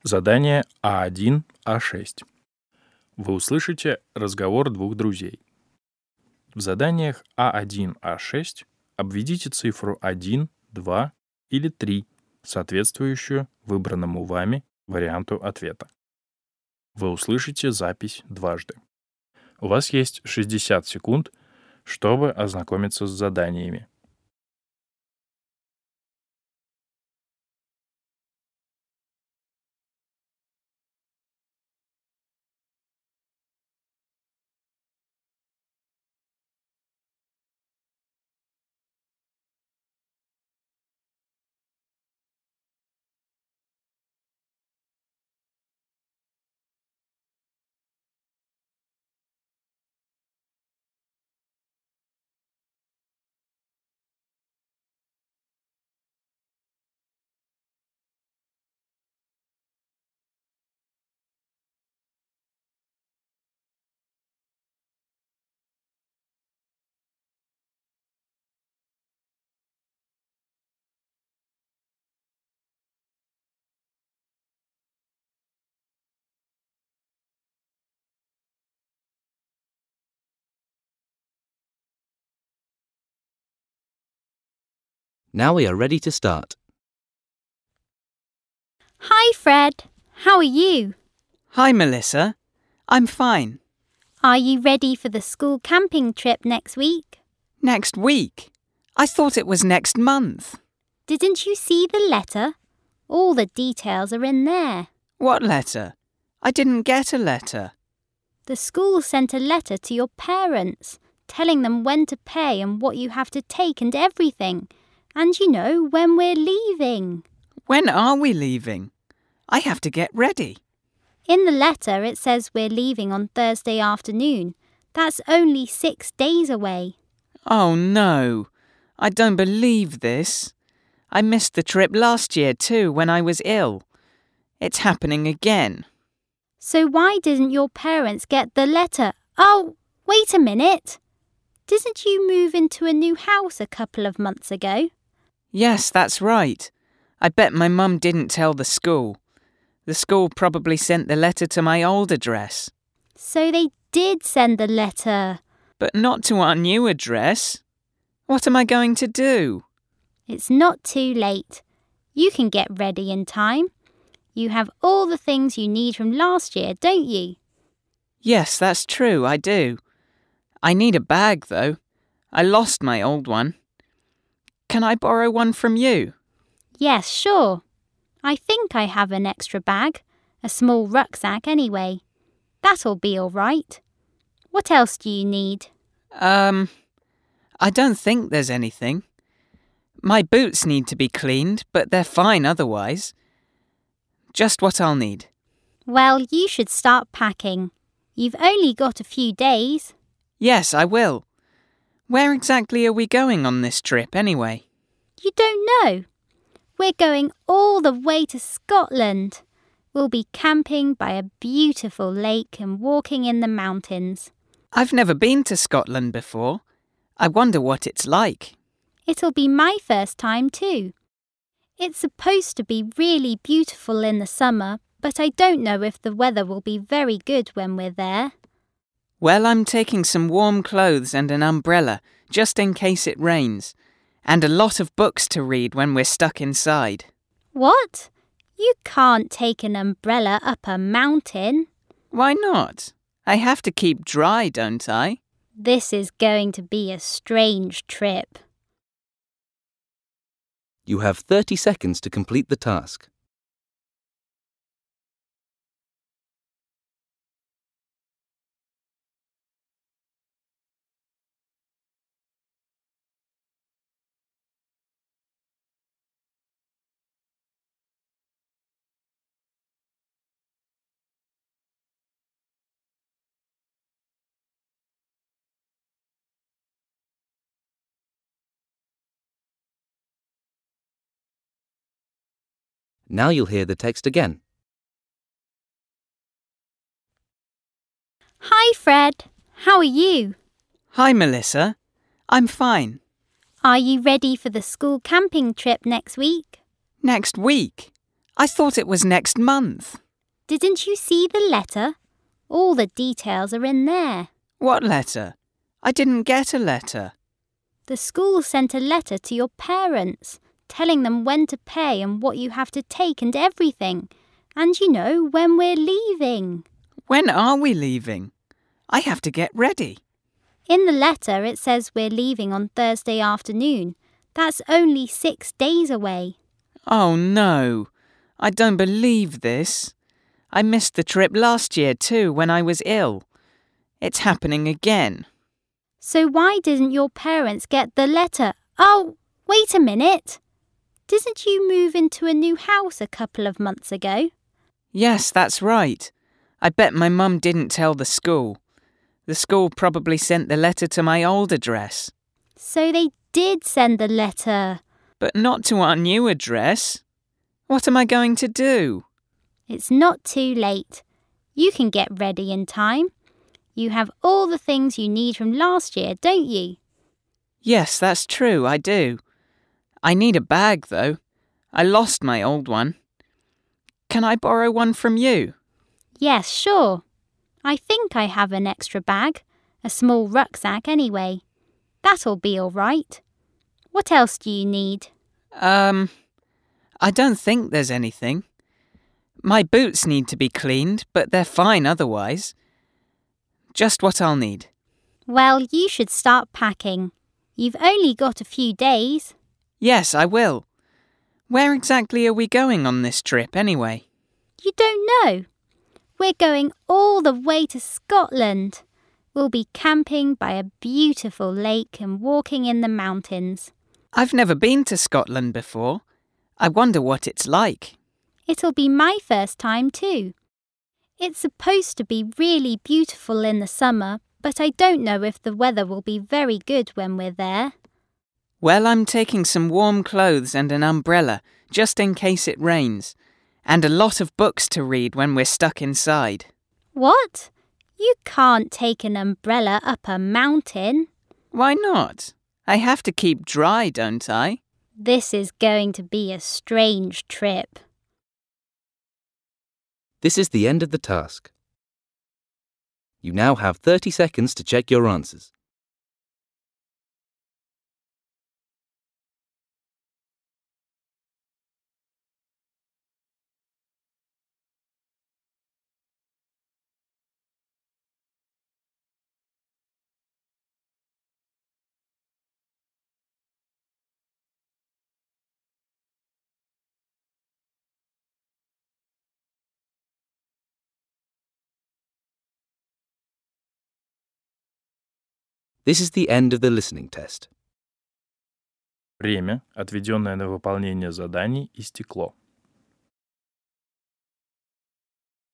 Задание А1, А6. Вы услышите разговор двух друзей. В заданиях А1, А6 обведите цифру 1, 2 или 3, соответствующую выбранному вами варианту ответа. Вы услышите запись дважды. У вас есть 60 секунд, чтобы ознакомиться с заданиями. Now we are ready to start. Hi, Fred. How are you? Hi, Melissa. I'm fine. Are you ready for the school camping trip next week? Next week? I thought it was next month. Didn't you see the letter? All the details are in there. What letter? I didn't get a letter. The school sent a letter to your parents, telling them when to pay and what you have to take and everything. And when we're leaving. When are we leaving? I have to get ready. In the letter, it says we're leaving on Thursday afternoon. That's only 6 days away. Oh, no. I don't believe this. I missed the trip last year too when I was ill. It's happening again. So why didn't your parents get the letter? Oh, wait a minute. Didn't you move into a new house a couple of months ago? Yes, that's right. I bet my mum didn't tell the school. The school probably sent the letter to my old address. So they did send the letter. But not to our new address. What am I going to do? It's not too late. You can get ready in time. You have all the things you need from last year, don't you? Yes, that's true, I do. I need a bag, though. I lost my old one. Can I borrow one from you? Yes, sure. I think I have an extra bag, a small rucksack anyway. That'll be all right. What else do you need? I don't think there's anything. My boots need to be cleaned, but they're fine otherwise. Just what I'll need. Well, you should start packing. You've only got a few days. Yes, I will. Where exactly are we going on this trip anyway? You don't know? We're going all the way to Scotland. We'll be camping by a beautiful lake and walking in the mountains. I've never been to Scotland before. I wonder what it's like. It'll be my first time too. It's supposed to be really beautiful in the summer, but I don't know if the weather will be very good when we're there. Well, I'm taking some warm clothes and an umbrella, just in case it rains, and a lot of books to read when we're stuck inside. What? You can't take an umbrella up a mountain. Why not? I have to keep dry, don't I? This is going to be a strange trip. You have 30 seconds to complete the task. Now you'll hear the text again. Hi, Fred. How are you? Hi, Melissa. I'm fine. Are you ready for the school camping trip next week? Next week? I thought it was next month. Didn't you see the letter? All the details are in there. What letter? I didn't get a letter. The school sent a letter to your parents, telling them when to pay and what you have to take and everything. And you know, when we're leaving. When are we leaving? I have to get ready. In the letter, it says we're leaving on Thursday afternoon. That's only 6 days away. Oh no, I don't believe this. I missed the trip last year too when I was ill. It's happening again. So why didn't your parents get the letter? Oh, wait a minute. Didn't you move into a new house a couple of months ago? Yes, that's right. I bet my mum didn't tell the school. The school probably sent the letter to my old address. So they did send the letter. But not to our new address. What am I going to do? It's not too late. You can get ready in time. You have all the things you need from last year, don't you? Yes, that's true, I do. I need a bag, though. I lost my old one. Can I borrow one from you? Yes, sure. I think I have an extra bag, a small rucksack anyway. That'll be all right. What else do you need? I don't think there's anything. My boots need to be cleaned, but they're fine otherwise. Just what I'll need. Well, you should start packing. You've only got a few days. Yes, I will. Where exactly are we going on this trip anyway? You don't know? We're going all the way to Scotland. We'll be camping by a beautiful lake and walking in the mountains. I've never been to Scotland before. I wonder what it's like. It'll be my first time too. It's supposed to be really beautiful in the summer, but I don't know if the weather will be very good when we're there. Well, I'm taking some warm clothes and an umbrella, just in case it rains, and a lot of books to read when we're stuck inside. What? You can't take an umbrella up a mountain. Why not? I have to keep dry, don't I? This is going to be a strange trip. This is the end of the task. You now have 30 seconds to check your answers. This is the end of the listening test. Время, отведенное на выполнение заданий, истекло.